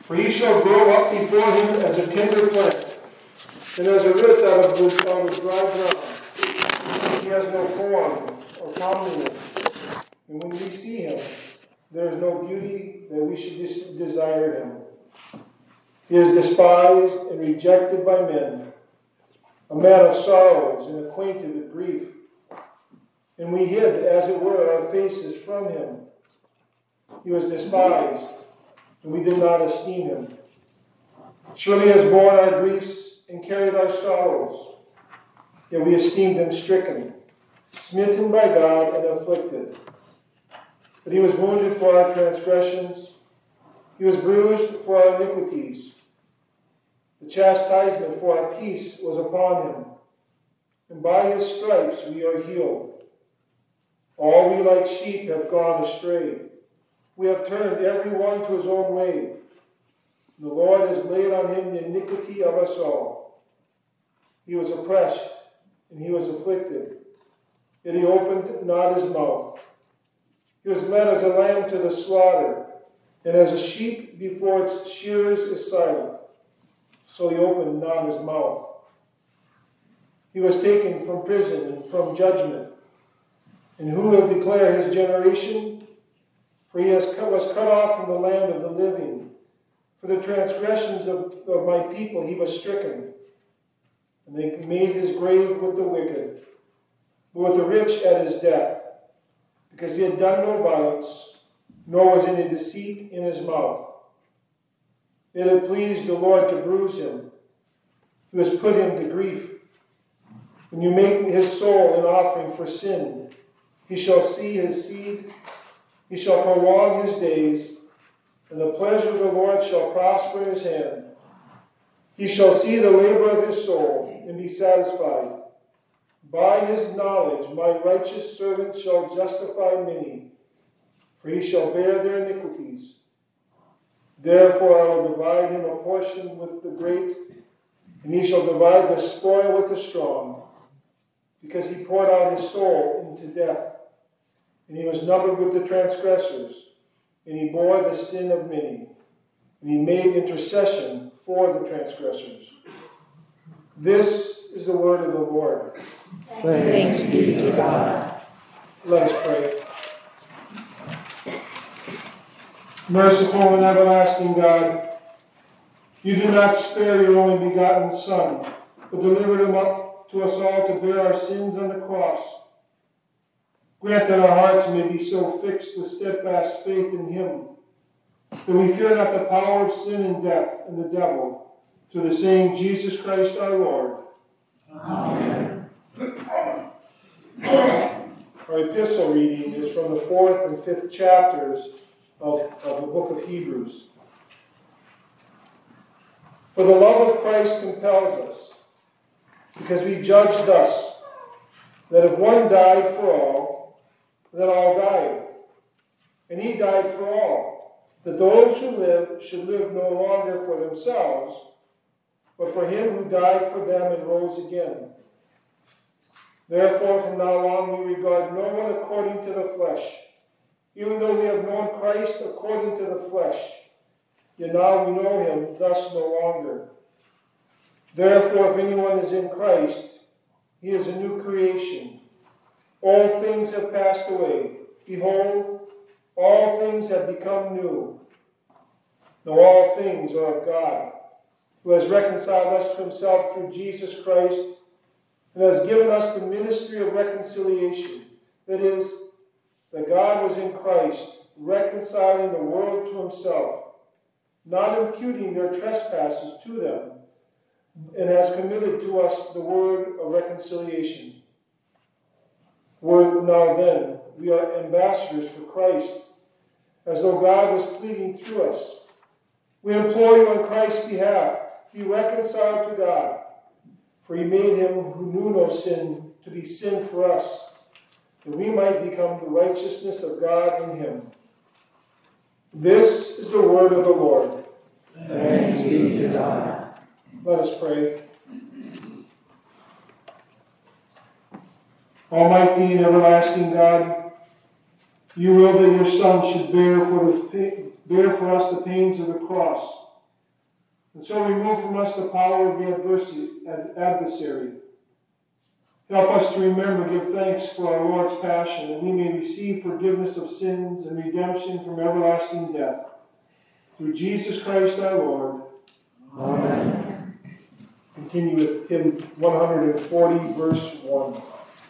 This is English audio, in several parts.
For he shall grow up before him as a tender plant, and as a root out of dry ground. He has no form or comeliness, and when we see him, there is no beauty that we should desire him. He is despised and rejected by men, a man of sorrows and acquainted with grief. And we hid, as it were, our faces from him. He was despised, and we did not esteem him. Surely he has borne our griefs and carried our sorrows, yet we esteemed him stricken, smitten by God, and afflicted. But he was wounded for our transgressions, he was bruised for our iniquities. The chastisement for our peace was upon him, and by his stripes we are healed. All we like sheep have gone astray. We have turned every one to his own way. The Lord has laid on him the iniquity of us all. He was oppressed, and he was afflicted, yet he opened not his mouth. He was led as a lamb to the slaughter, and as a sheep before its shearers is silent, so he opened not his mouth. He was taken from prison and from judgment. And who will declare his generation? For he was cut off from the land of the living. For the transgressions of my people he was stricken. And they made his grave with the wicked, but with the rich at his death, because he had done no violence, nor was any deceit in his mouth. It had pleased the Lord to bruise him, who has put him to grief. When you make his soul an offering for sin, he shall see his seed, he shall prolong his days, and the pleasure of the Lord shall prosper in his hand. He shall see the labor of his soul, and be satisfied. By his knowledge my righteous servant shall justify many, for he shall bear their iniquities. Therefore I will divide him a portion with the great, and he shall divide the spoil with the strong, because he poured out his soul into death, and he was numbered with the transgressors, and he bore the sin of many, and he made intercession for the transgressors. This is the word of the Lord. Thanks be to God. Let us pray. Merciful and everlasting God, you do not spare your only begotten Son, but delivered him up to us all to bear our sins on the cross. Grant that our hearts may be so fixed with steadfast faith in him, that we fear not the power of sin and death and the devil, through the same Jesus Christ our Lord. Amen. Our epistle reading is from the 4th and 5th chapters of the book of Hebrews. For the love of Christ compels us, because we judge thus, that if one died for all, then all died. And he died for all, that those who live should live no longer for themselves, but for him who died for them and rose again. Therefore, from now on we regard no one according to the flesh. Even though we have known Christ according to the flesh, yet now we know him thus no longer. Therefore, if anyone is in Christ, he is a new creation. All things have passed away. Behold, all things have become new. Now all things are of God, who has reconciled us to himself through Jesus Christ, and has given us the ministry of reconciliation. That is, that God was in Christ, reconciling the world to himself, not imputing their trespasses to them, and has committed to us the word of reconciliation. Now then, we are ambassadors for Christ, as though God was pleading through us. We implore you on Christ's behalf, be reconciled to God, for he made him who knew no sin to be sin for us, that we might become the righteousness of God in him. This is the word of the Lord. Thanks be to God. Let us pray. Almighty and everlasting God, you will that your Son should bear for us the pains of the cross, And so remove from us the power of the adversary. Help us to remember, give thanks for our Lord's passion, that we may receive forgiveness of sins and redemption from everlasting death. Through Jesus Christ our Lord. Amen. Continue with hymn 140, verse 1.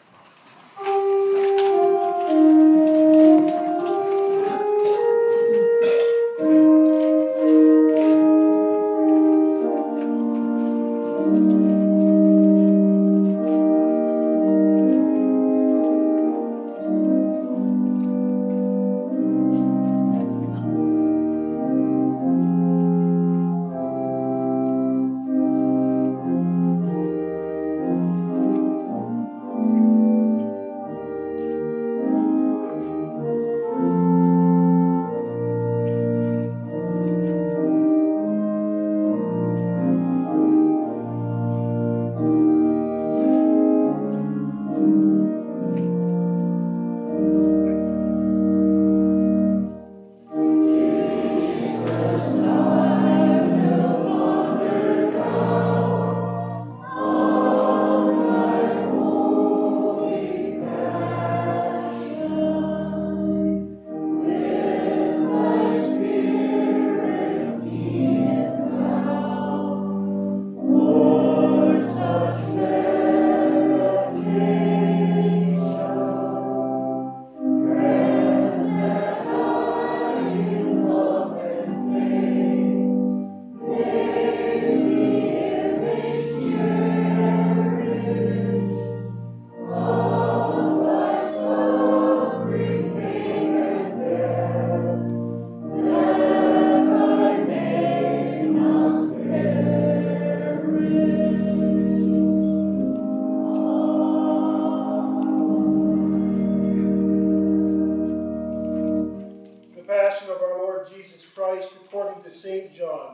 St. John.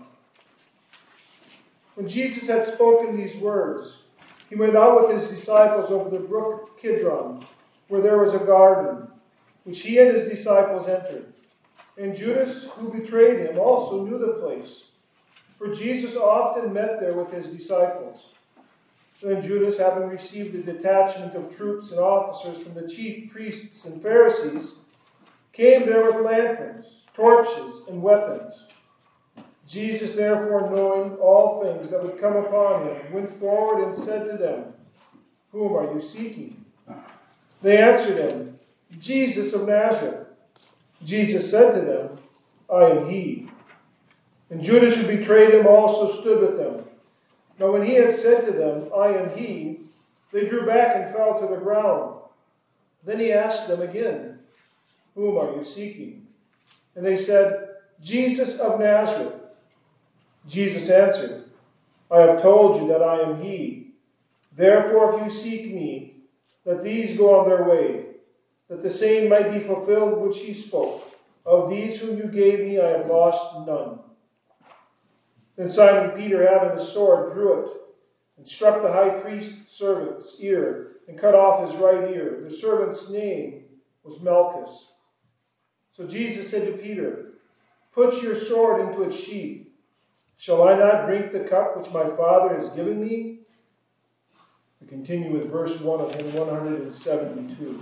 When Jesus had spoken these words, he went out with his disciples over the brook Kidron, where there was a garden, which he and his disciples entered. And Judas, who betrayed him, also knew the place, for Jesus often met there with his disciples. Then Judas, having received a detachment of troops and officers from the chief priests and Pharisees, came there with lanterns, torches, and weapons. Jesus, therefore, knowing all things that would come upon him, went forward and said to them, "Whom are you seeking?" They answered him, "Jesus of Nazareth." Jesus said to them, "I am he." And Judas, who betrayed him, also stood with them. Now when he had said to them, "I am he," they drew back and fell to the ground. Then he asked them again, "Whom are you seeking?" And they said, "Jesus of Nazareth." Jesus answered, "I have told you that I am he. Therefore, if you seek me, let these go on their way, that the saying might be fulfilled which he spoke. Of these whom you gave me, I have lost none." Then Simon Peter, having a sword, drew it, and struck the high priest's servant's ear, and cut off his right ear. The servant's name was Malchus. So Jesus said to Peter, "Put your sword into its sheath. Shall I not drink the cup which my Father has given me?" We continue with verse 1 of hymn 172.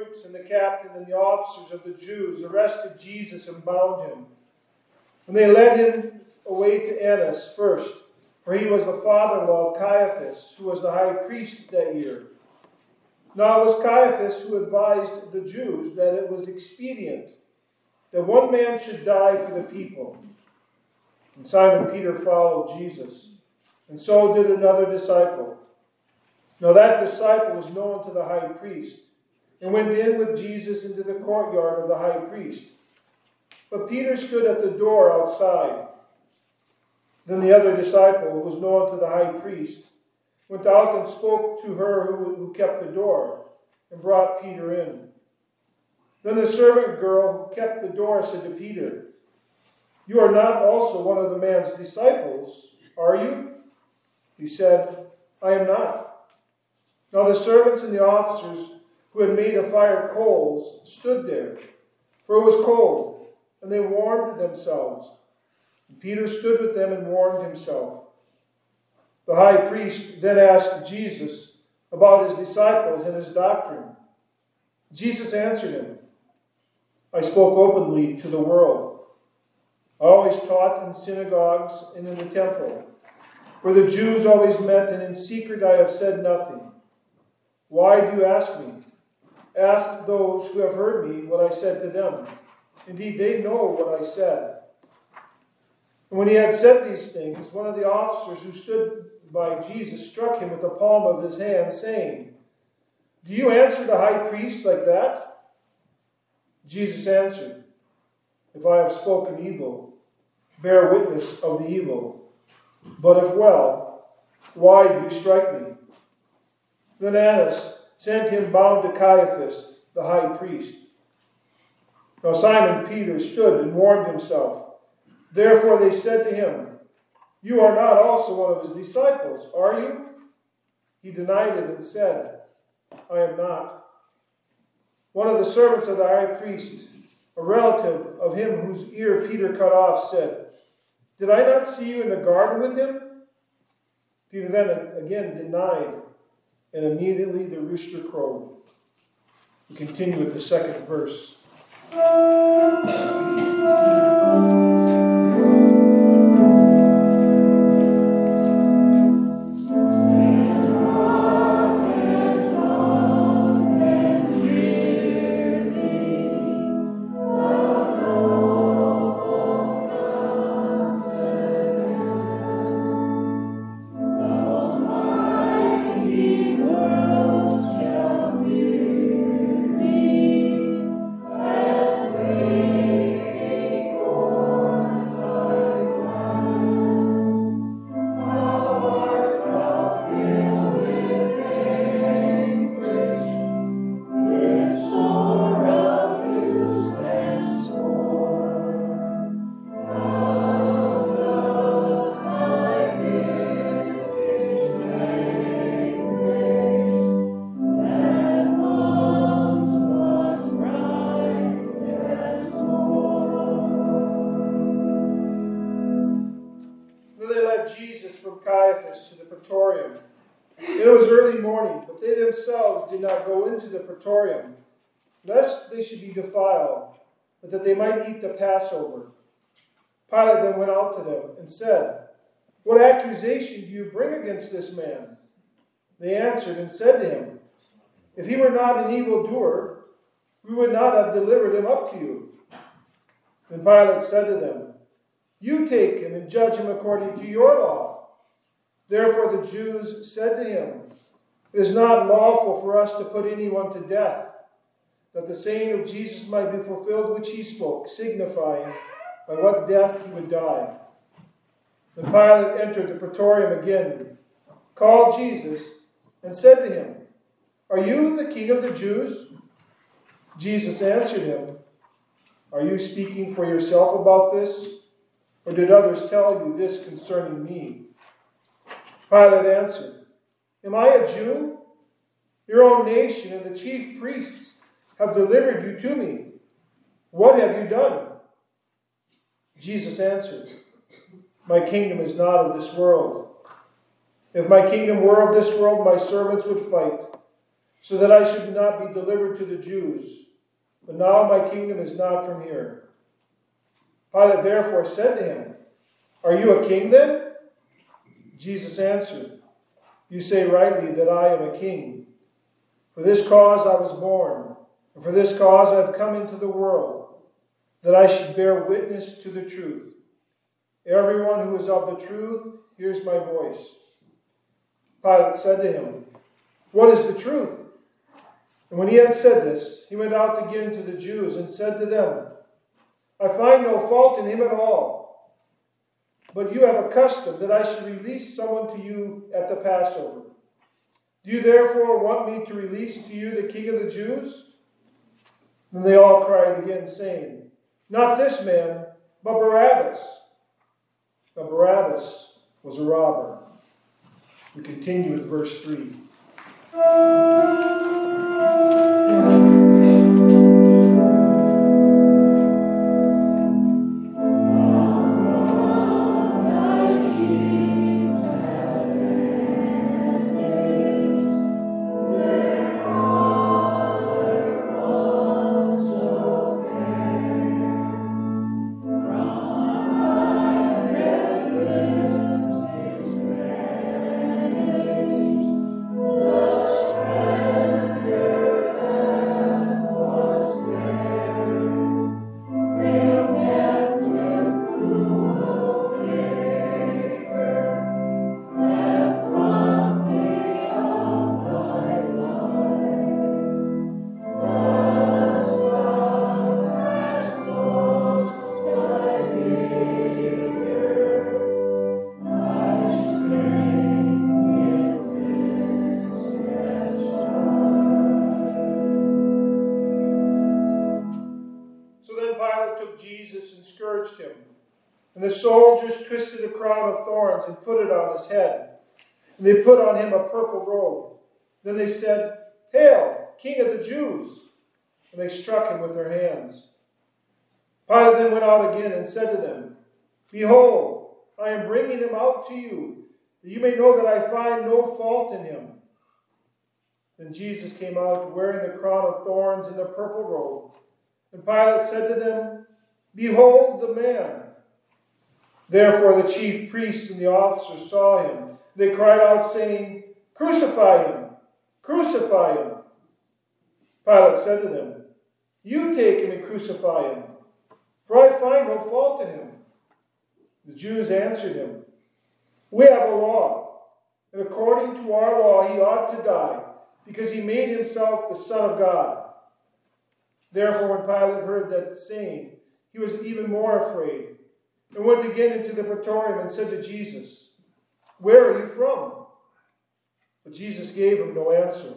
troops and the captain and the officers of the Jews arrested Jesus and bound him. And they led him away to Annas first, for he was the father-in-law of Caiaphas, who was the high priest that year. Now it was Caiaphas who advised the Jews that it was expedient that one man should die for the people. And Simon Peter followed Jesus, and so did another disciple. Now that disciple was known to the high priest, and went in with Jesus into the courtyard of the high priest. But Peter stood at the door outside. Then the other disciple, who was known to the high priest, went out and spoke to her who kept the door, and brought Peter in. Then the servant girl who kept the door said to Peter, "You are not also one of the man's disciples, are you?" He said, "I am not." Now the servants and the officers who had made a fire of coals stood there, for it was cold, and they warmed themselves. And Peter stood with them and warmed himself. The high priest then asked Jesus about his disciples and his doctrine. Jesus answered him, "I spoke openly to the world. I always taught in synagogues and in the temple, where the Jews always met, and in secret I have said nothing. Why do you ask me? Ask those who have heard me what I said to them. Indeed, they know what I said." And when he had said these things, one of the officers who stood by Jesus struck him with the palm of his hand, saying, "Do you answer the high priest like that?" Jesus answered, "If I have spoken evil, bear witness of the evil. But if well, why do you strike me?" Then Annas sent him bound to Caiaphas, the high priest. Now Simon Peter stood and warmed himself. Therefore they said to him, "You are not also one of his disciples, are you?" He denied it and said, "I am not." One of the servants of the high priest, a relative of him whose ear Peter cut off, said, "Did I not see you in the garden with him?" Peter then again denied, and immediately the rooster crowed. We continue with the second verse. Jesus from Caiaphas to the praetorium. It was early morning, but they themselves did not go into the praetorium, lest they should be defiled, but that they might eat the Passover. Pilate then went out to them and said, "What accusation do you bring against this man?" They answered and said to him, "If he were not an evildoer, we would not have delivered him up to you." Then Pilate said to them, "You take him and judge him according to your law." Therefore the Jews said to him, "It is not lawful for us to put anyone to death, that the saying of Jesus might be fulfilled which he spoke, signifying by what death he would die." Then Pilate entered the praetorium again, called Jesus, and said to him, "Are you the king of the Jews?" Jesus answered him, "Are you speaking for yourself about this? Or did others tell you this concerning me?" Pilate answered, "Am I a Jew? Your own nation and the chief priests have delivered you to me. What have you done?" Jesus answered, "My kingdom is not of this world. If my kingdom were of this world, my servants would fight, so that I should not be delivered to the Jews. But now my kingdom is not from here." Pilate therefore said to him, "Are you a king then?" Jesus answered, "You say rightly that I am a king. For this cause I was born, and for this cause I have come into the world, that I should bear witness to the truth. Everyone who is of the truth hears my voice." Pilate said to him, "What is the truth?" And when he had said this, he went out again to the Jews and said to them, "I find no fault in him at all. But you have a custom that I should release someone to you at the Passover. Do you therefore want me to release to you the King of the Jews?" Then they all cried again, saying, "Not this man, but Barabbas." Now Barabbas was a robber. We continue with verse 3. Jesus and scourged him. And the soldiers twisted a crown of thorns and put it on his head. And they put on him a purple robe. Then they said, "Hail, King of the Jews!" And they struck him with their hands. Pilate then went out again and said to them, "Behold, I am bringing him out to you, that you may know that I find no fault in him." Then Jesus came out wearing the crown of thorns and the purple robe. And Pilate said to them, "Behold the man." Therefore the chief priests and the officers saw him. They cried out, saying, "Crucify him! Crucify him!" Pilate said to them, "You take him and crucify him, for I find no fault in him." The Jews answered him, "We have a law, and according to our law he ought to die, because he made himself the Son of God." Therefore when Pilate heard that saying, he was even more afraid, and went again into the praetorium and said to Jesus, "Where are you from?" But Jesus gave him no answer.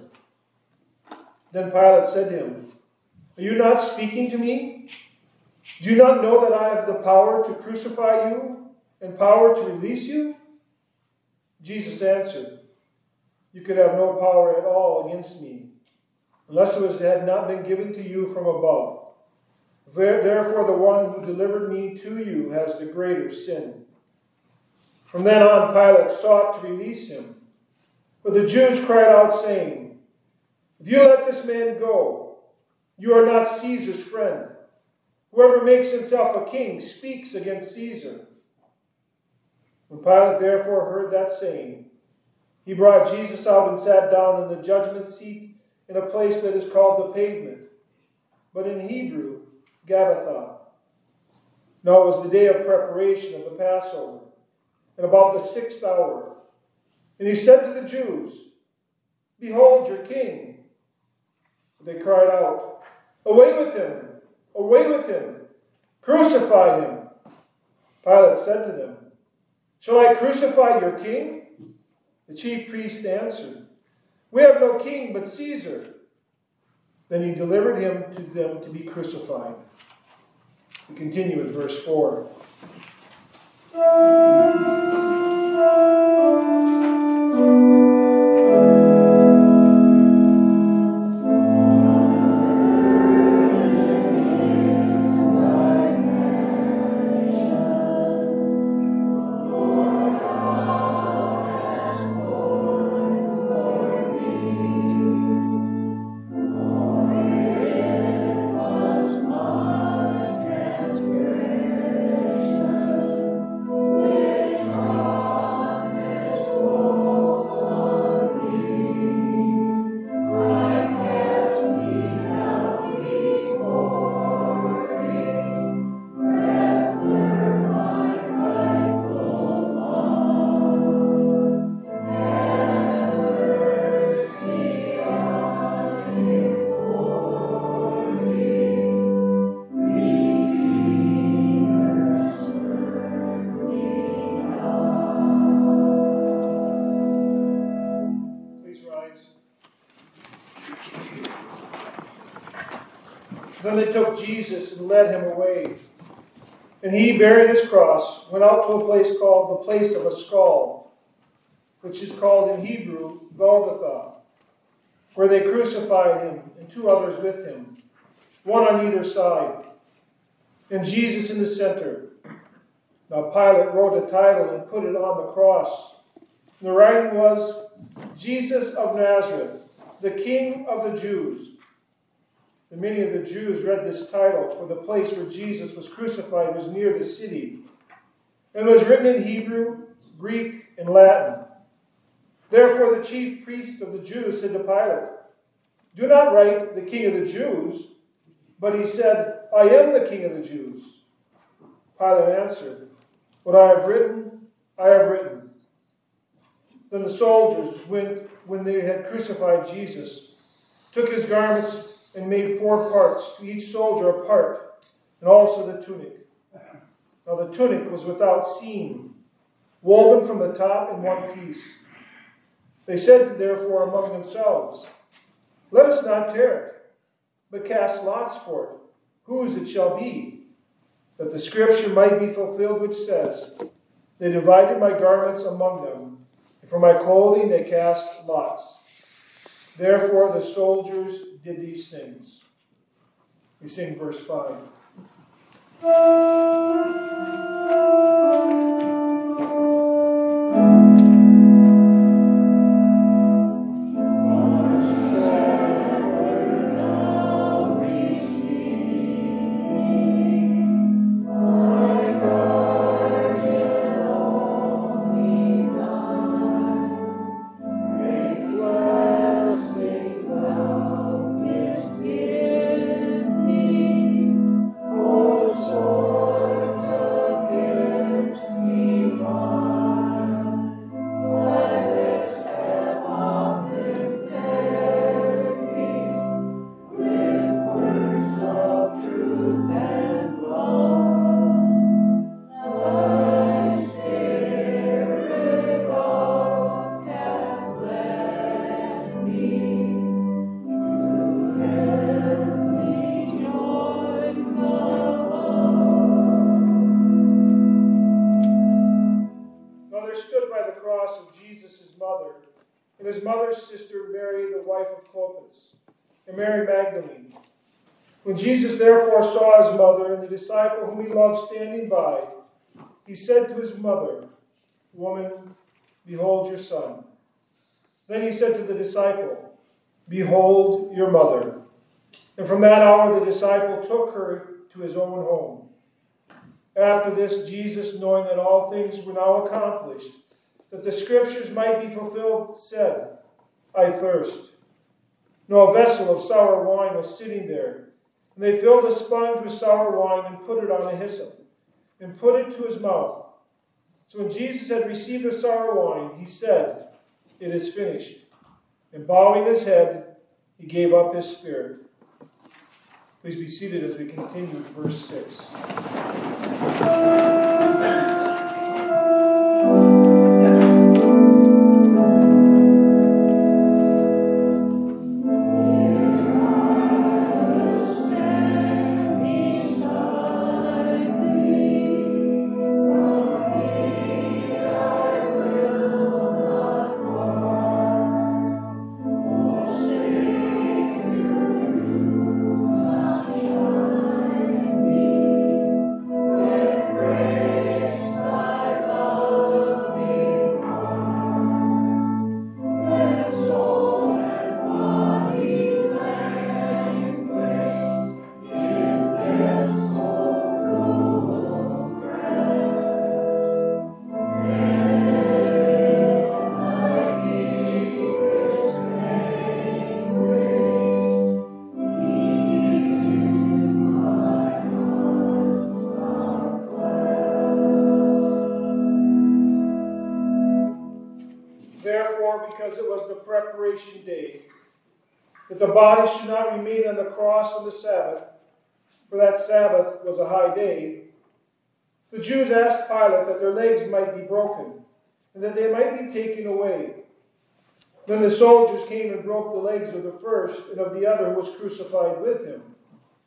Then Pilate said to him, "Are you not speaking to me? Do you not know that I have the power to crucify you and power to release you?" Jesus answered, "You could have no power at all against me, unless it had not been given to you from above. Therefore the one who delivered me to you has the greater sin." From then on Pilate sought to release him. But the Jews cried out, saying, "If you let this man go, you are not Caesar's friend. Whoever makes himself a king speaks against Caesar." When Pilate therefore heard that saying, he brought Jesus out and sat down in the judgment seat in a place that is called the Pavement, but in Hebrew, Gabbatha. Now it was the day of preparation of the Passover, and about the 6th hour. And he said to the Jews, "Behold your king." But they cried out, "Away with him! Away with him! Crucify him!" Pilate said to them, "Shall I crucify your king?" The chief priests answered, "We have no king but Caesar." Then he delivered him to them to be crucified. We continue with verse 4. Then they took Jesus and led him away. And he, bearing his cross, went out to a place called the place of a skull, which is called in Hebrew Golgotha, where they crucified him and two others with him, one on either side, and Jesus in the center. Now Pilate wrote a title and put it on the cross. And the writing was, Jesus of Nazareth, the King of the Jews. And many of the Jews read this title, for the place where Jesus was crucified was near the city, and was written in Hebrew, Greek, and Latin. Therefore the chief priest of the Jews said to Pilate, "Do not write the King of the Jews." But he said, "I am the King of the Jews." Pilate answered, "What I have written, I have written." Then the soldiers, when they had crucified Jesus, took his garments and made 4 parts, to each soldier a part, and also the tunic. Now the tunic was without seam, woven from the top in one piece. They said therefore among themselves, "Let us not tear it, but cast lots for it, whose it shall be, that the scripture might be fulfilled which says, 'They divided my garments among them, and for my clothing they cast lots.'" Therefore the soldiers did these things. We sing verse 5. And his mother's sister Mary, the wife of Clopas, and Mary Magdalene. When Jesus therefore saw his mother and the disciple whom he loved standing by, he said to his mother, "Woman, behold your son." Then he said to the disciple, "Behold your mother." And from that hour the disciple took her to his own home. After this, Jesus, knowing that all things were now accomplished, that the scriptures might be fulfilled, said, "I thirst." Now a vessel of sour wine was sitting there, and they filled a sponge with sour wine and put it on a hyssop, and put it to his mouth. So when Jesus had received the sour wine, he said, "It is finished." And bowing his head, he gave up his spirit. Please be seated as we continue with verse 6. Because it was the preparation day, that the body should not remain on the cross on the Sabbath, for that Sabbath was a high day, the Jews asked Pilate that their legs might be broken, and that they might be taken away. Then the soldiers came and broke the legs of the first and of the other who was crucified with him.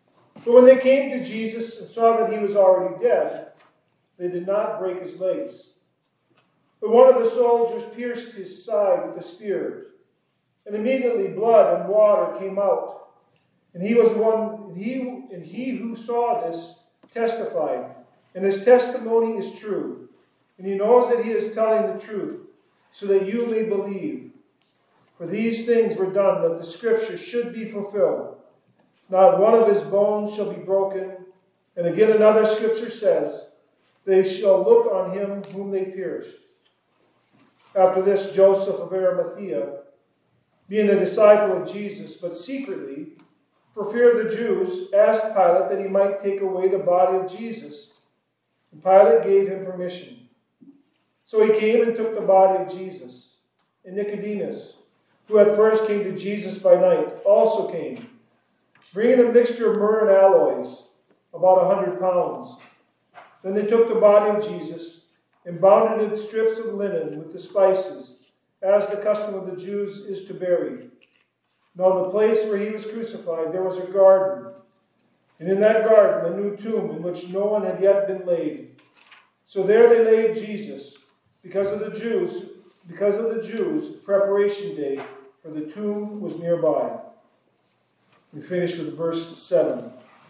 But when they came to Jesus and saw that he was already dead, they did not break his legs. But one of the soldiers pierced his side with a spear, and immediately blood and water came out. And he who saw this testified, and his testimony is true. And he knows that he is telling the truth, so that you may believe. For these things were done that the scripture should be fulfilled. Not one of his bones shall be broken. And again another scripture says, they shall look on him whom they pierced. After this, Joseph of Arimathea, being a disciple of Jesus, but secretly, for fear of the Jews, asked Pilate that he might take away the body of Jesus. And Pilate gave him permission. So he came and took the body of Jesus. And Nicodemus, who at first came to Jesus by night, also came, bringing a mixture of myrrh and aloes, about 100 pounds. Then they took the body of Jesus and bound it in strips of linen with the spices, as the custom of the Jews is to bury. Now in the place where he was crucified there was a garden, and in that garden a new tomb in which no one had yet been laid. So there they laid Jesus, because of the Jews' preparation day, for the tomb was nearby. We finish with verse 7.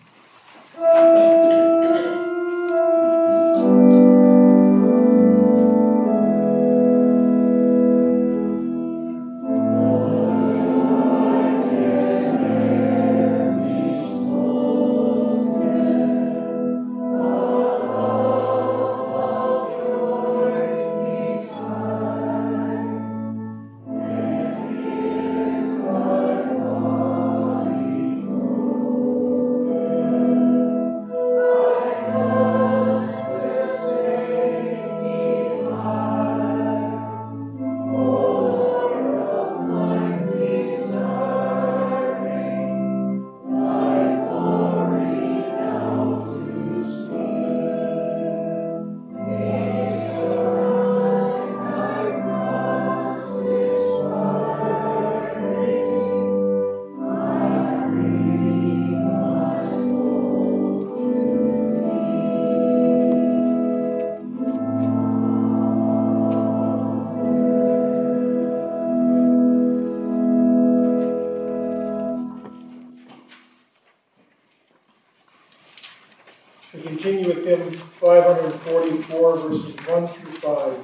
We continue with hymn 544, verses 1 through 5.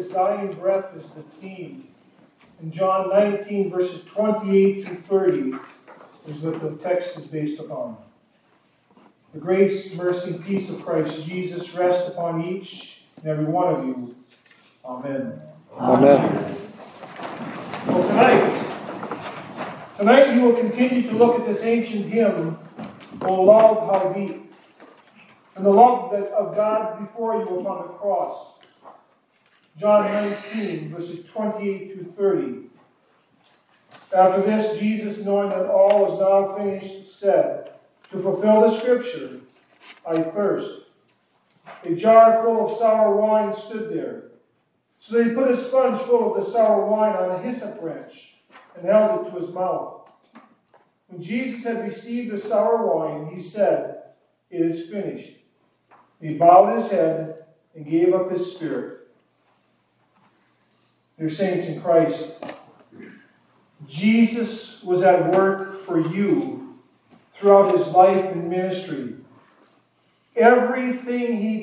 his dying breath is the theme. In John 19, verses 28 to 30 is what the text is based upon. The grace, mercy, and peace of Christ Jesus rest upon each and every one of you. Amen. Amen. Well, tonight you will continue to look at this ancient hymn, O love, how deep, and the love of God before you upon the cross. John 19, verses 28 to 30. After this, Jesus, knowing that all was now finished, said, to fulfill the scripture, I thirst. A jar full of sour wine stood there. So they put a sponge full of the sour wine on a hyssop branch and held it to his mouth. When Jesus had received the sour wine, he said, it is finished. He bowed his head and gave up his spirit. Dear saints in Christ, Jesus was at work for you throughout his life and ministry. Everything he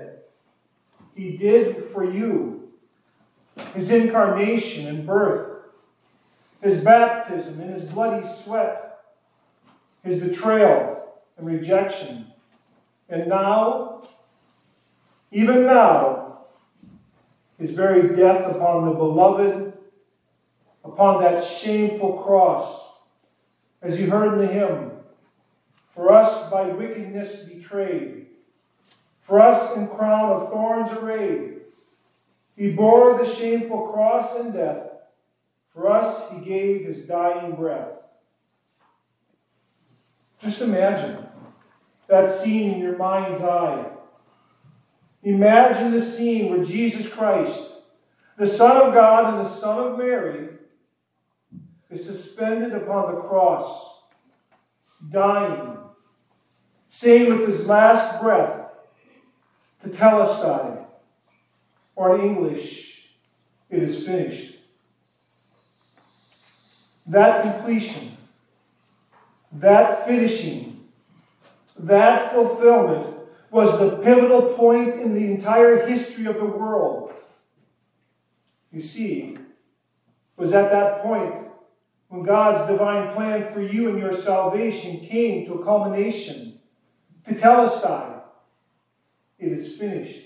did for you. His incarnation and birth, his baptism and his bloody sweat, his betrayal and rejection. And now, even now, his very death upon the beloved, upon that shameful cross, as you heard in the hymn, for us by wickedness betrayed, for us in crown of thorns arrayed, he bore the shameful cross and death. For us, he gave his dying breath. Just imagine that scene in your mind's eye. Imagine the scene where Jesus Christ, the Son of God and the Son of Mary, is suspended upon the cross, dying, saying with his last breath, Tetelestai, or in English, it is finished. That completion, that finishing, that fulfillment was the pivotal point in the entire history of the world. You see, it was at that point when God's divine plan for you and your salvation came to a culmination. Tetelestai, it is finished.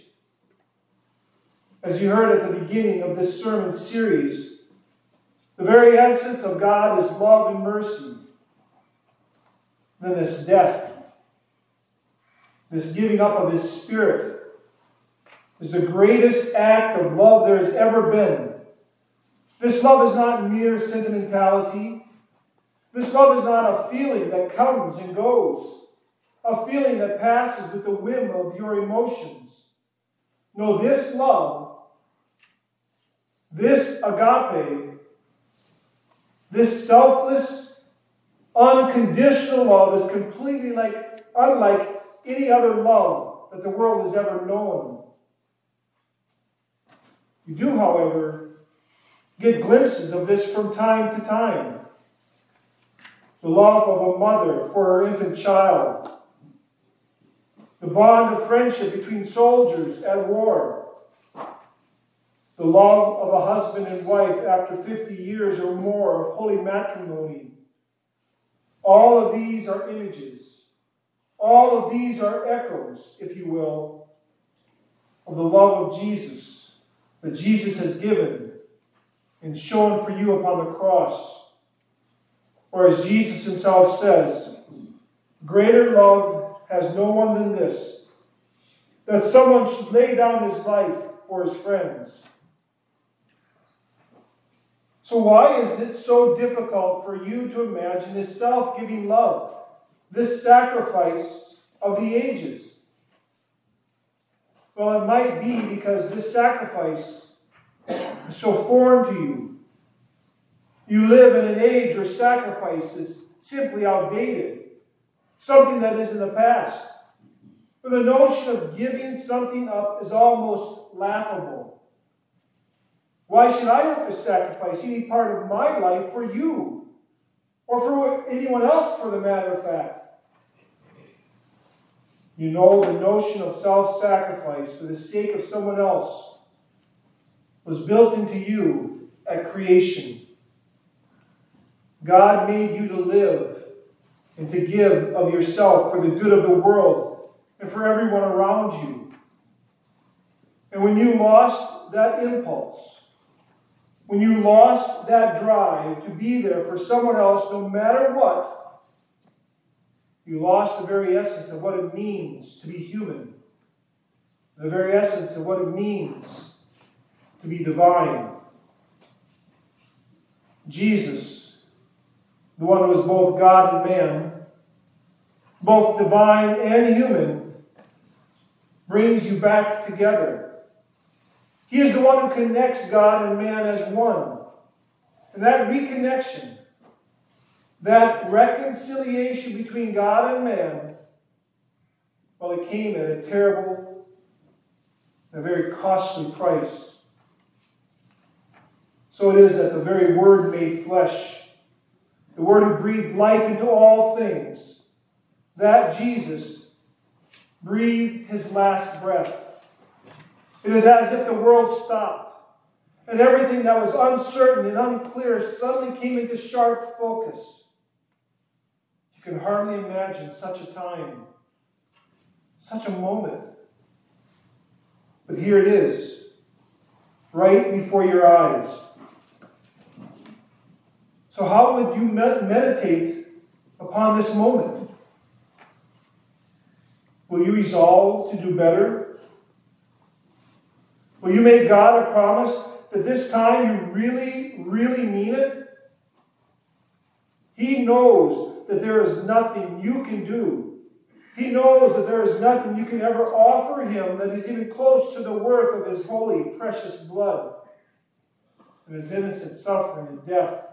As you heard at the beginning of this sermon series, the very essence of God is love and mercy. Then this death, this giving up of his Spirit, is the greatest act of love there has ever been. This love is not mere sentimentality. This love is not a feeling that comes and goes, a feeling that passes with the whim of your emotions. No, this love, this agape, this selfless, unconditional love is completely unlike any other love that the world has ever known. You do, however, get glimpses of this from time to time. The love of a mother for her infant child. The bond of friendship between soldiers at war. The love of a husband and wife after 50 years or more of holy matrimony. All of these are images. All of these are echoes, if you will, of the love of Jesus that Jesus has given and shown for you upon the cross. Or as Jesus himself says, greater love has no one than this, that someone should lay down his life for his friends. So why is it so difficult for you to imagine this self-giving love, this sacrifice of the ages? Well, it might be because this sacrifice is so foreign to you. You live in an age where sacrifice is simply outdated, something that is in the past. Where the notion of giving something up is almost laughable. Why should I have to sacrifice any part of my life for you? Or for anyone else, for the matter of fact? You know, the notion of self-sacrifice for the sake of someone else was built into you at creation. God made you to live and to give of yourself for the good of the world and for everyone around you. And when you lost that impulse, when you lost that drive to be there for someone else no matter what, you lost the very essence of what it means to be human, the very essence of what it means to be divine. Jesus, the one who was both God and man, both divine and human, brings you back together. He is the one who connects God and man as one. And that reconnection, that reconciliation between God and man, well, it came at a terrible, a very costly price. So it is that the very Word made flesh, the Word who breathed life into all things, that Jesus breathed his last breath. It is as if the world stopped, and everything that was uncertain and unclear suddenly came into sharp focus. You can hardly imagine such a time, such a moment. But here it is, right before your eyes. So how would you meditate upon this moment? Will you resolve to do better? Will you make God a promise that this time you really, really mean it? He knows that there is nothing you can do. He knows that there is nothing you can ever offer him that is even close to the worth of his holy, precious blood and his innocent suffering and death.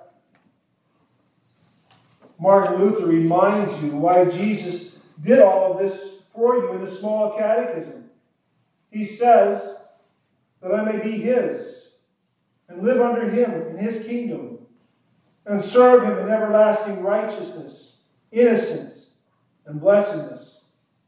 Martin Luther reminds you why Jesus did all of this for you in the small catechism. He says that I may be his and live under him in his kingdom and serve him in everlasting righteousness, innocence, and blessedness.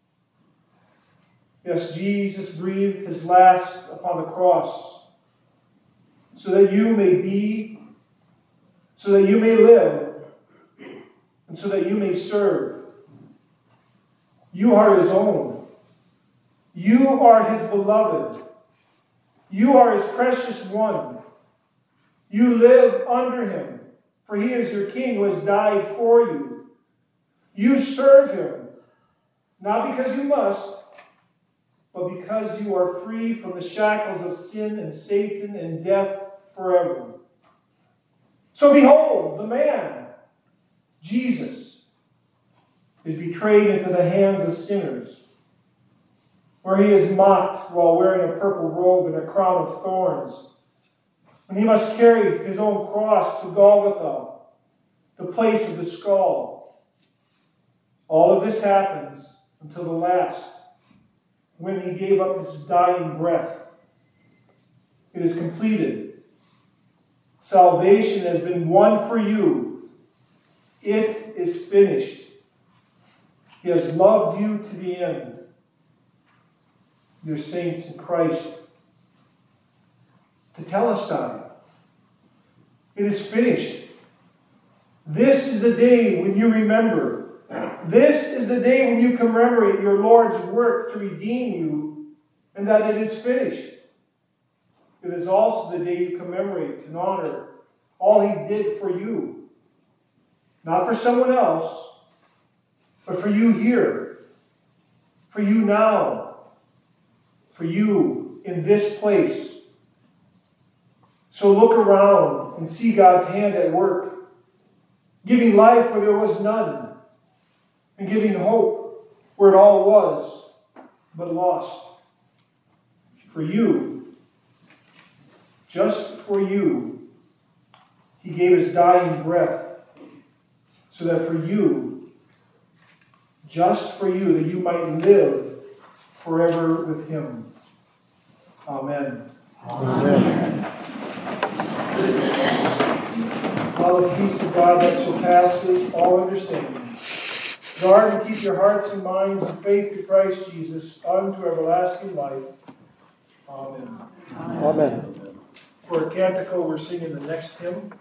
Yes, Jesus breathed his last upon the cross so that you may be, so that you may live, and so that you may serve. You are his own. You are his beloved. You are his precious one. You live under him, for he is your king who has died for you. You serve him, not because you must, but because you are free from the shackles of sin and Satan and death forever. So behold, the man, Jesus, is betrayed into the hands of sinners, where he is mocked while wearing a purple robe and a crown of thorns, and he must carry his own cross to Golgotha, the place of the skull. All of this happens until the last, when he gave up his dying breath. It is completed. Salvation has been won for you. It is finished. He has loved you to the end. Dear saints in Christ, Tetelestai, it is finished. This is the day when you remember. This is the day when you commemorate your Lord's work to redeem you, and that it is finished. It is also the day you commemorate and honor all he did for you. Not for someone else, but for you here, for you now, for you in this place. So look around and see God's hand at work, giving life where there was none, and giving hope where it all was, but lost. For you, just for you, he gave his dying breath, so that for you, just for you, that you might live forever with him. Amen. Amen. All the peace of God that surpasses all understanding, guard and keep your hearts and minds in faith to Christ Jesus unto everlasting life. Amen. Amen. For a canticle, we're singing the next hymn.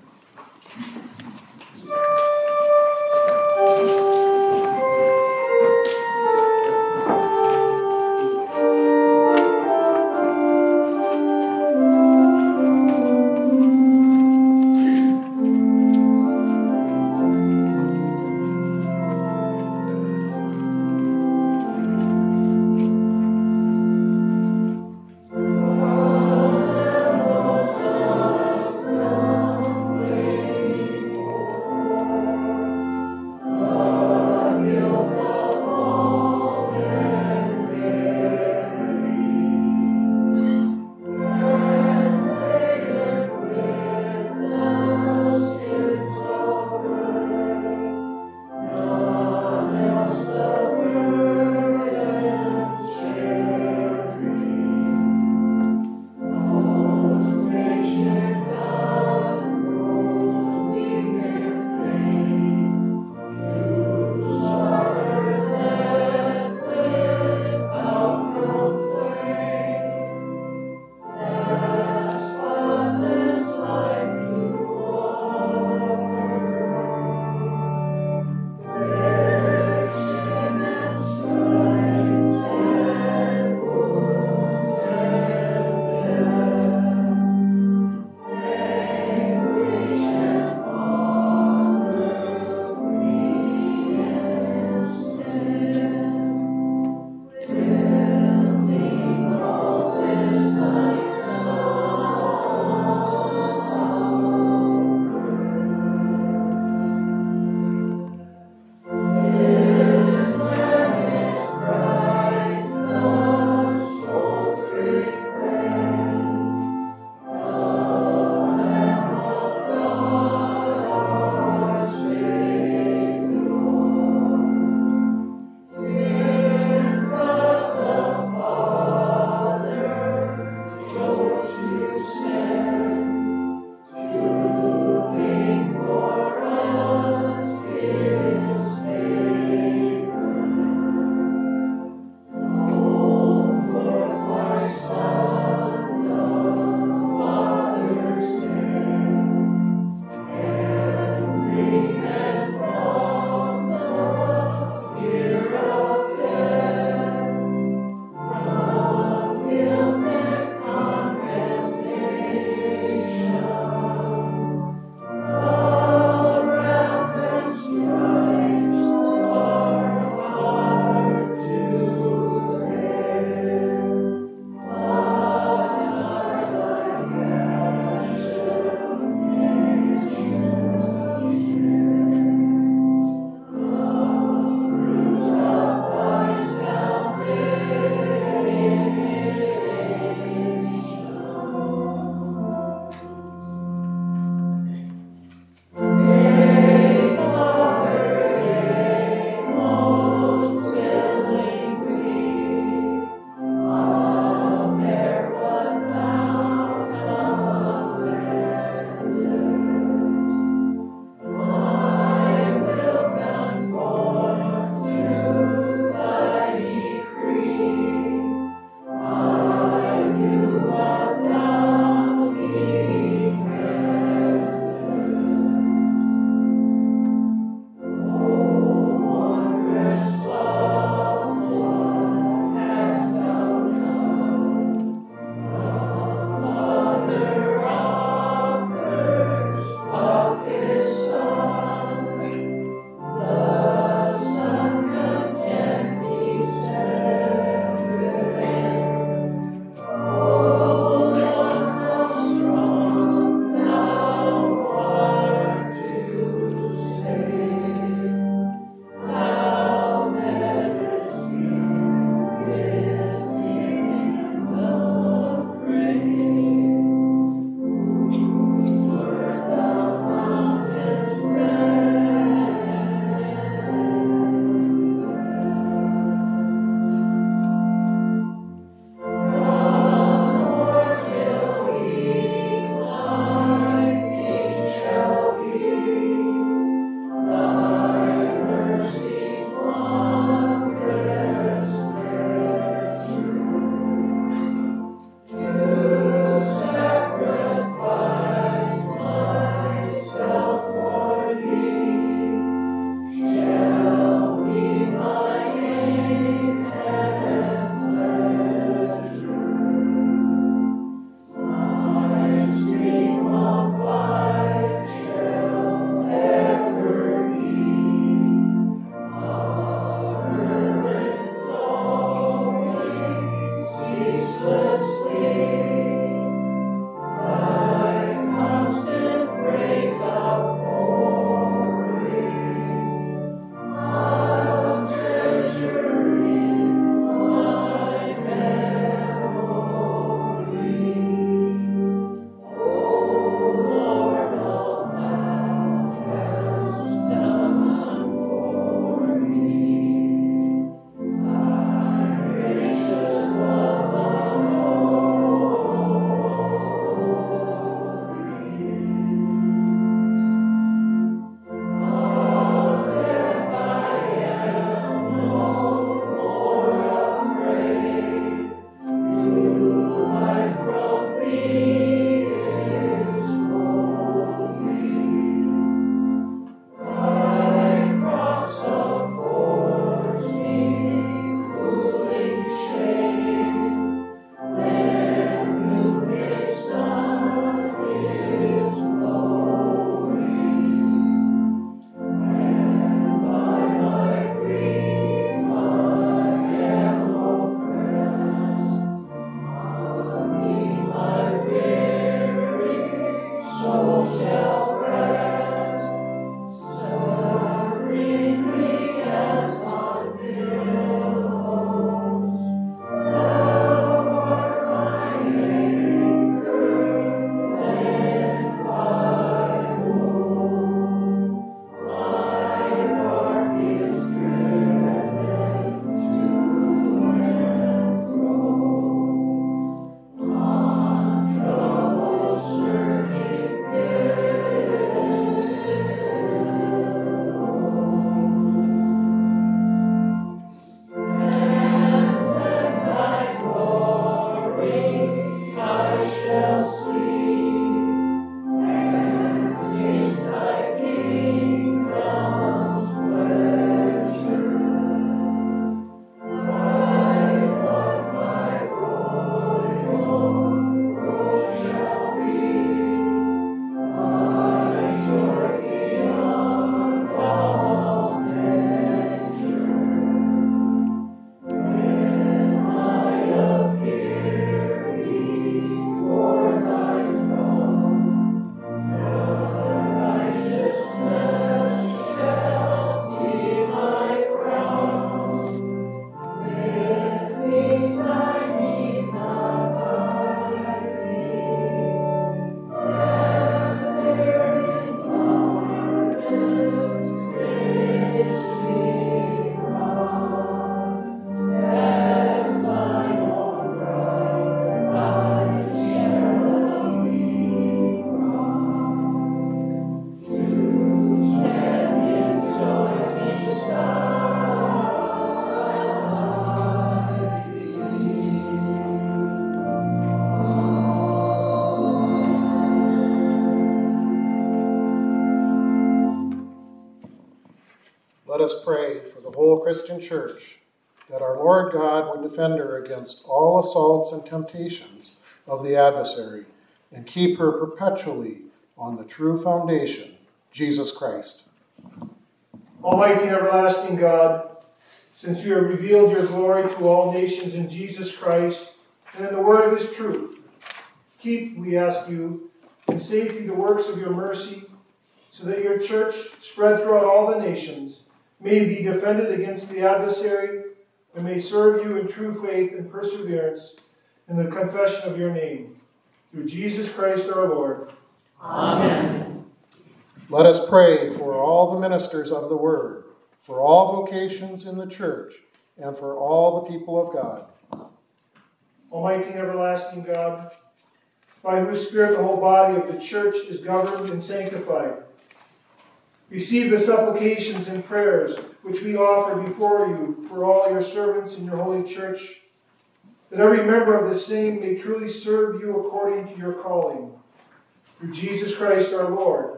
Let us pray for the whole Christian church, that our Lord God would defend her against all assaults and temptations of the adversary, and keep her perpetually on the true foundation, Jesus Christ. Almighty and everlasting God, since you have revealed your glory to all nations in Jesus Christ and in the word of his truth, keep, we ask you, in safety the works of your mercy, so that your church, spread throughout all the nations, may be defended against the adversary and may serve you in true faith and perseverance in the confession of your name. Through Jesus Christ our Lord. Amen. Let us pray for all the ministers of the word, for all vocations in the church, and for all the people of God. Almighty and everlasting God, by whose Spirit the whole body of the church is governed and sanctified, receive the supplications and prayers which we offer before you for all your servants in your holy church, that every member of the same may truly serve you according to your calling. Through Jesus Christ our Lord.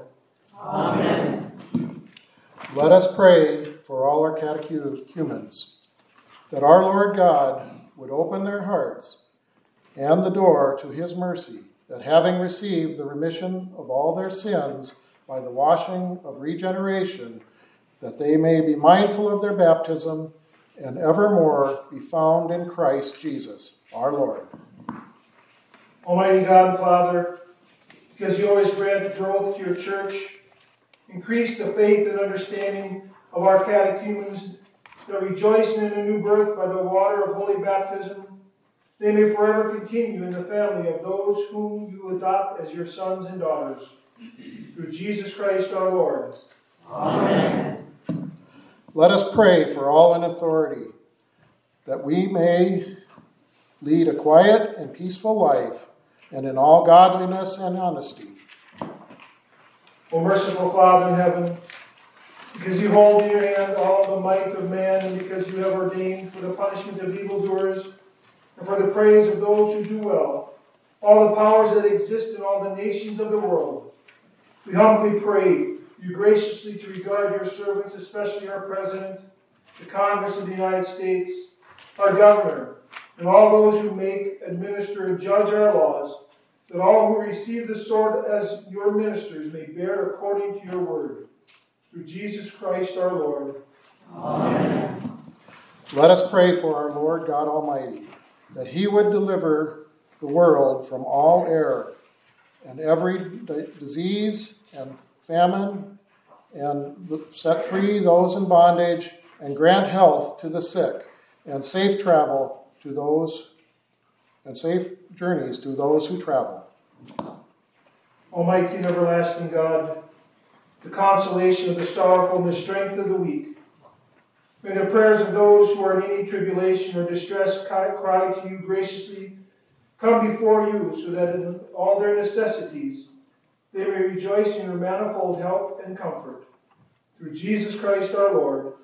Amen. Let us pray for all our catechumens, that our Lord God would open their hearts and the door to his mercy, that having received the remission of all their sins by the washing of regeneration, that they may be mindful of their baptism and evermore be found in Christ Jesus, our Lord. Almighty God and Father, because you always grant growth to your church, increase the faith and understanding of our catechumens that rejoicing in a new birth by the water of holy baptism, they may forever continue in the family of those whom you adopt as your sons and daughters. Through Jesus Christ our Lord. Amen. Let us pray for all in authority, that we may lead a quiet and peaceful life, and in all godliness and honesty. O merciful Father in heaven, because you hold in your hand all the might of man, and because you have ordained for the punishment of evildoers, and for the praise of those who do well, all the powers that exist in all the nations of the world, we humbly pray you graciously to regard your servants, especially our President, the Congress of the United States, our Governor, and all those who make, administer, and judge our laws, that all who receive the sword as your ministers may bear according to your word. Through Jesus Christ our Lord. Amen. Let us pray for our Lord God Almighty, that he would deliver the world from all error and every disease and famine, and set free those in bondage, and grant health to the sick, and safe travel to those, and safe journeys to those who travel. Almighty and everlasting God, the consolation of the sorrowful and the strength of the weak, may the prayers of those who are in any tribulation or distress cry to you graciously come before you, so that in all their necessities they may rejoice in your manifold help and comfort. Through Jesus Christ our Lord.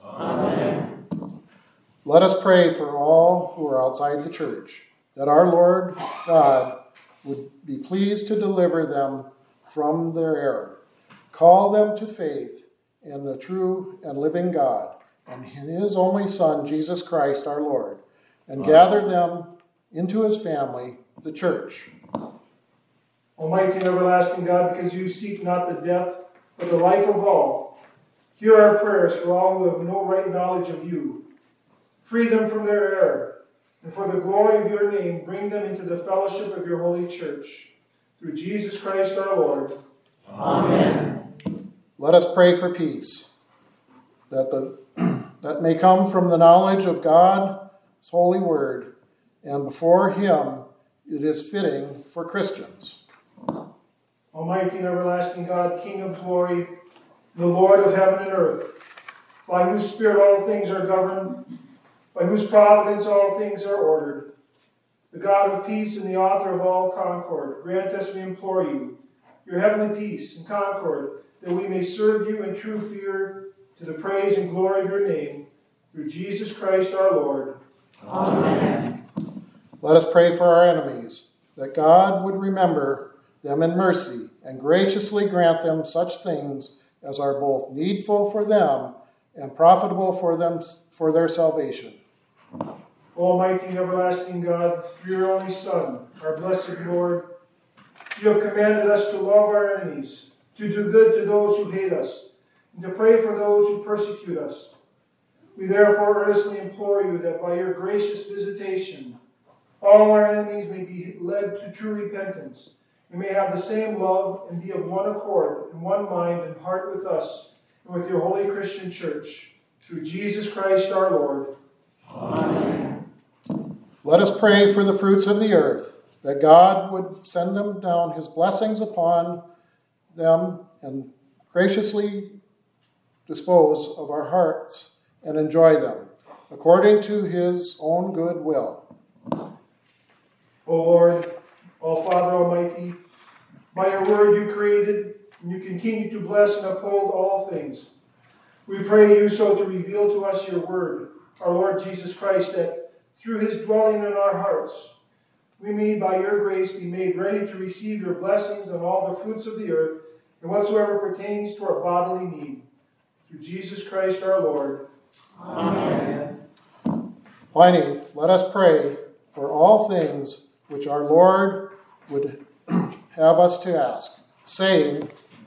Amen. Let us pray for all who are outside the church, that our Lord God would be pleased to deliver them from their error, call them to faith in the true and living God, and in his only Son, Jesus Christ our Lord, and gather them into his family, the church. Almighty and everlasting God, because you seek not the death, but the life of all, hear our prayers for all who have no right knowledge of you. Free them from their error, and for the glory of your name, bring them into the fellowship of your holy church. Through Jesus Christ our Lord. Amen. Let us pray for peace, that may come from the knowledge of God's holy word, and before him it is fitting for Christians. Almighty and everlasting God, King of glory, the Lord of heaven and earth, by whose Spirit all things are governed, by whose providence all things are ordered, the God of peace and the author of all concord, grant us, we implore you, your heavenly peace and concord, that we may serve you in true fear, to the praise and glory of your name, through Jesus Christ our Lord. Amen. Let us pray for our enemies, that God would remember them in mercy and graciously grant them such things as are both needful for them and profitable for them for their salvation. Almighty and everlasting God, through your only Son, our blessed Lord, you have commanded us to love our enemies, to do good to those who hate us, and to pray for those who persecute us. We therefore earnestly implore you that by your gracious visitation, all our enemies may be led to true repentance, and may have the same love and be of one accord and one mind and heart with us and with your holy Christian church. Through Jesus Christ our Lord. Amen. Let us pray for the fruits of the earth, that God would send them down his blessings upon them and graciously dispose of our hearts and enjoy them, according to his own good will. O Lord, all Father Almighty, by your word you created, and you continue to bless and uphold all things. We pray you so to reveal to us your word, our Lord Jesus Christ, that through his dwelling in our hearts, we may by your grace be made ready to receive your blessings on all the fruits of the earth and whatsoever pertains to our bodily need. Through Jesus Christ our Lord. Amen. Finally, let us pray for all things which our Lord would have us to ask, saying,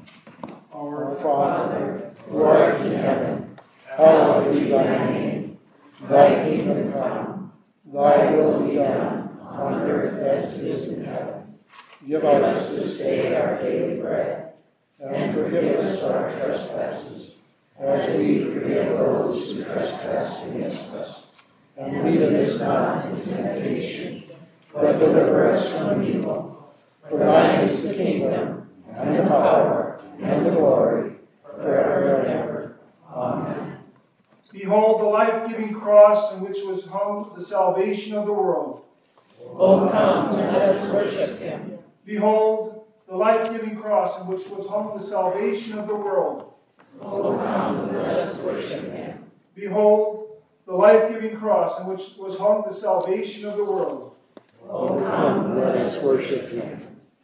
Our Father, who art in heaven, hallowed be thy name. Thy kingdom come, thy will be done, on earth as it is in heaven. give Give us us this day our daily bread, and forgive us our trespasses, as we forgive those who trespass against us. And lead us not into temptation, but deliver us from evil. For thine is the kingdom, and the power, and the glory, forever and ever. Amen. Behold the life-giving cross in which was hung the salvation of the world. O come, let us worship him. Behold the life-giving cross in which was hung the salvation of the world. O come, let us worship him. Behold the life-giving cross in which was hung the salvation of the world. O come, let us worship him.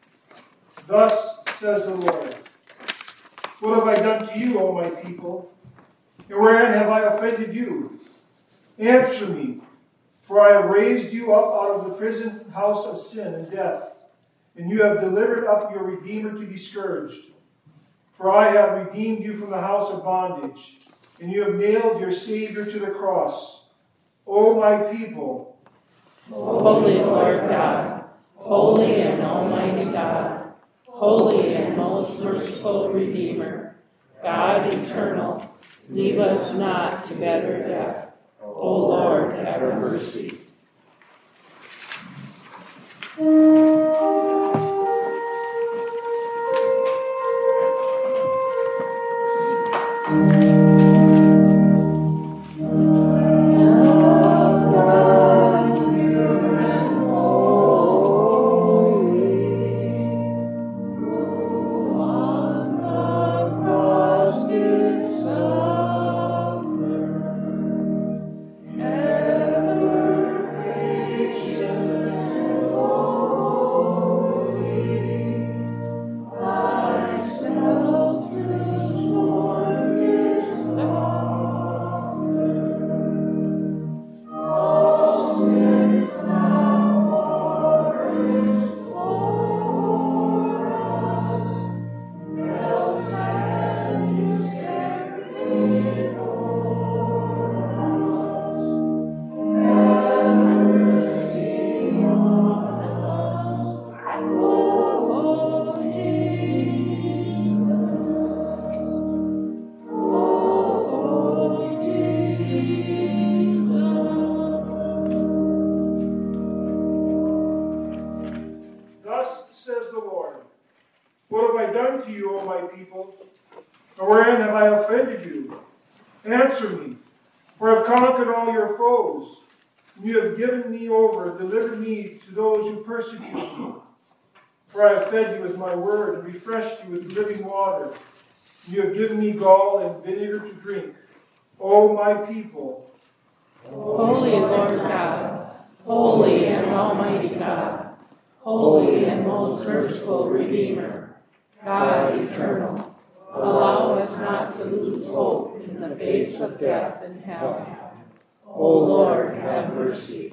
Thus says the Lord, what have I done to you, O my people? And wherein have I offended you? Answer me, for I have raised you up out of the prison house of sin and death, and you have delivered up your Redeemer to be scourged. For I have redeemed you from the house of bondage, and you have nailed your Savior to the cross. O my people, Holy Lord God, holy and almighty God, holy and most merciful Redeemer, God eternal, leave us not to better death. O Lord, have mercy. thus says the Lord, what have I done to you, O my people? Or wherein have I offended you? Answer me, for I have conquered all your foes, and you have given me over, delivered me to those who persecute me. For I have fed you with my word, and refreshed you with living water. And you have given me gall and vinegar to drink. O my people, Holy Lord God, holy and almighty God, holy and most merciful Redeemer, God eternal, Allow us not to lose hope in the face of death and hell. O Lord, have mercy.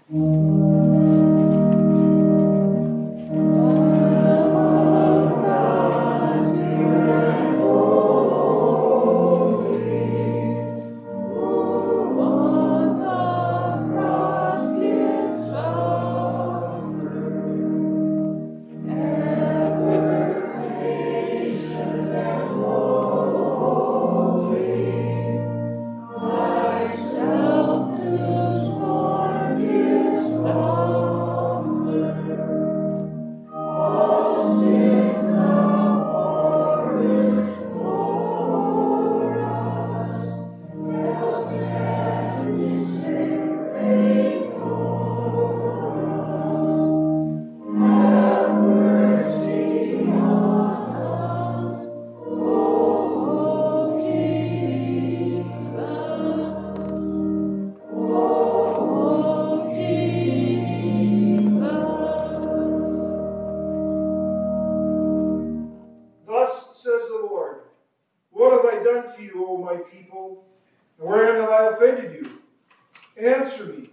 Thus says the Lord, what have I done to you, O my people? And wherein have I offended you? Answer me.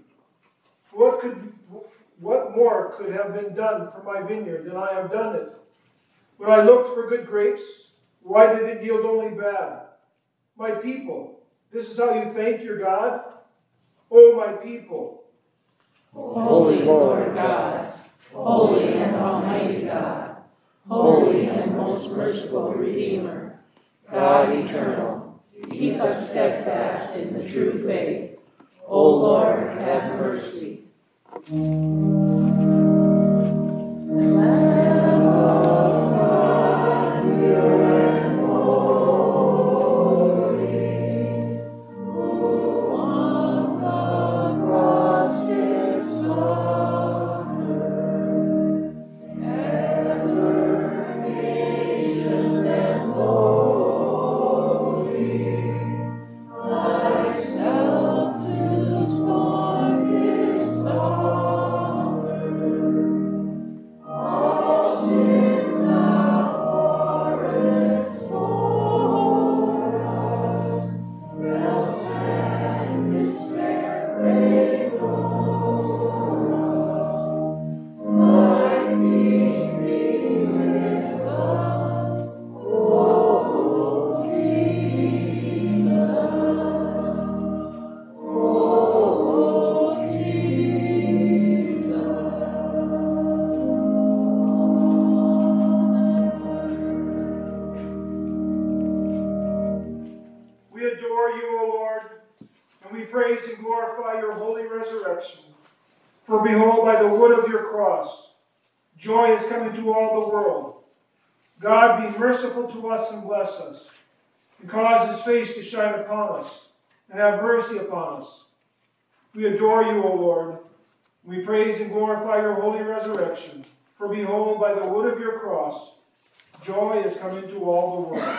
What more could have been done for my vineyard than I have done it? When I looked for good grapes, why did it yield only bad? My people, this is how you thank your God? O my people. Holy Lord God, holy and almighty God, holy and most merciful Redeemer, God eternal, keep us steadfast in the true faith. O Lord, have mercy. We adore you, O Lord, and we praise and glorify your holy resurrection. For behold, by the wood of your cross, joy is coming to all the world. God, be merciful to us and bless us, and cause his face to shine upon us, and have mercy upon us. We adore you, O Lord. We praise and glorify your holy resurrection. For behold, by the wood of your cross, joy is coming to all the world.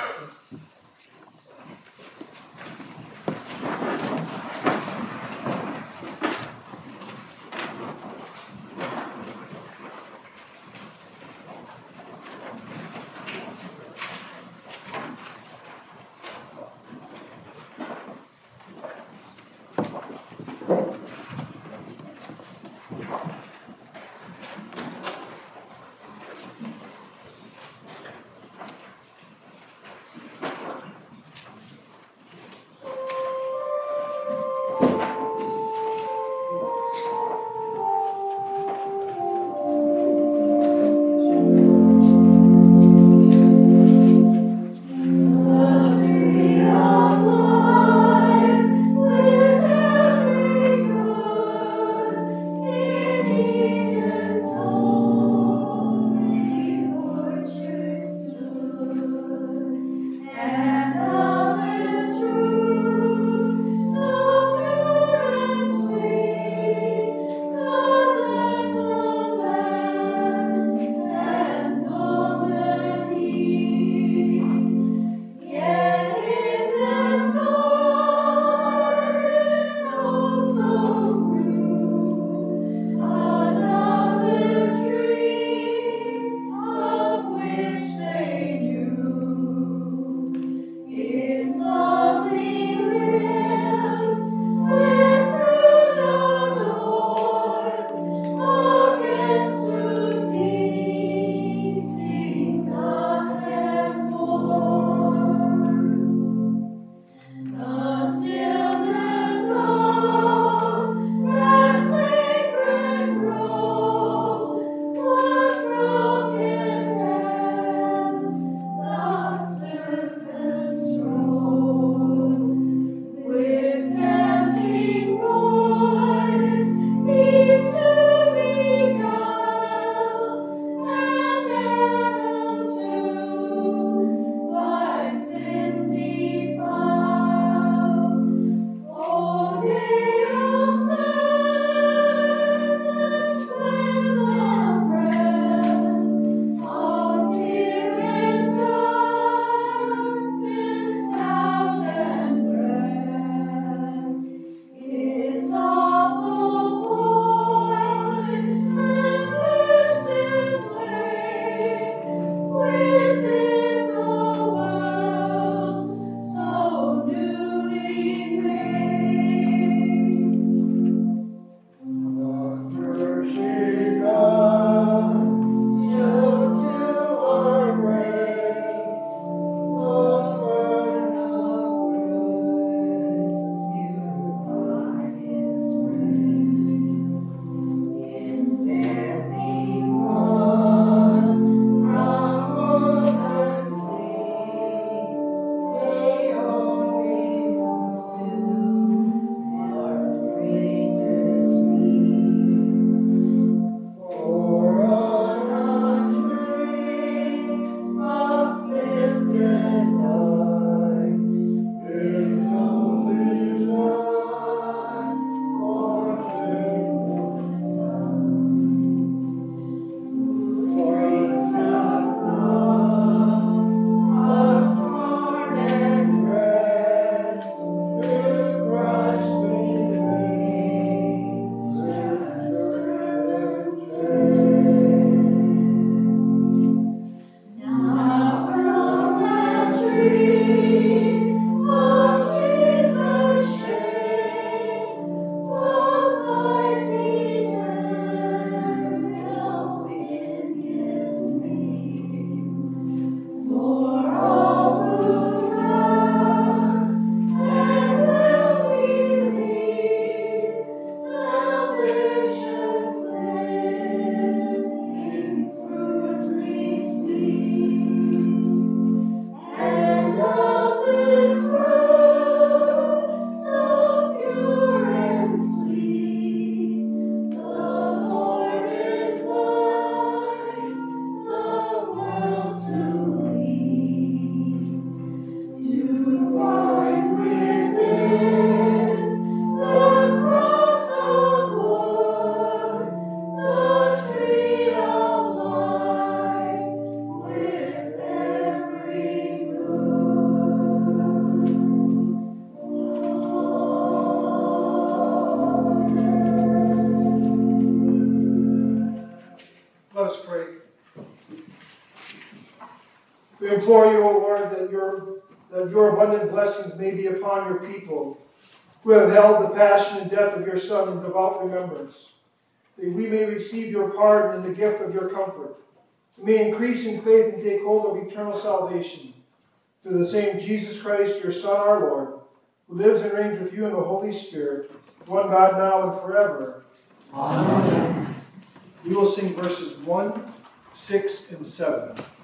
We implore you, O Lord, that your abundant blessings may be upon your people who have held the passion and death of your Son in devout remembrance, that we may receive your pardon and the gift of your comfort. We may increase in faith and take hold of eternal salvation. Through the same Jesus Christ, your Son, our Lord, who lives and reigns with you in the Holy Spirit, one God now and forever. Amen. We will sing verses 1, 6, and 7.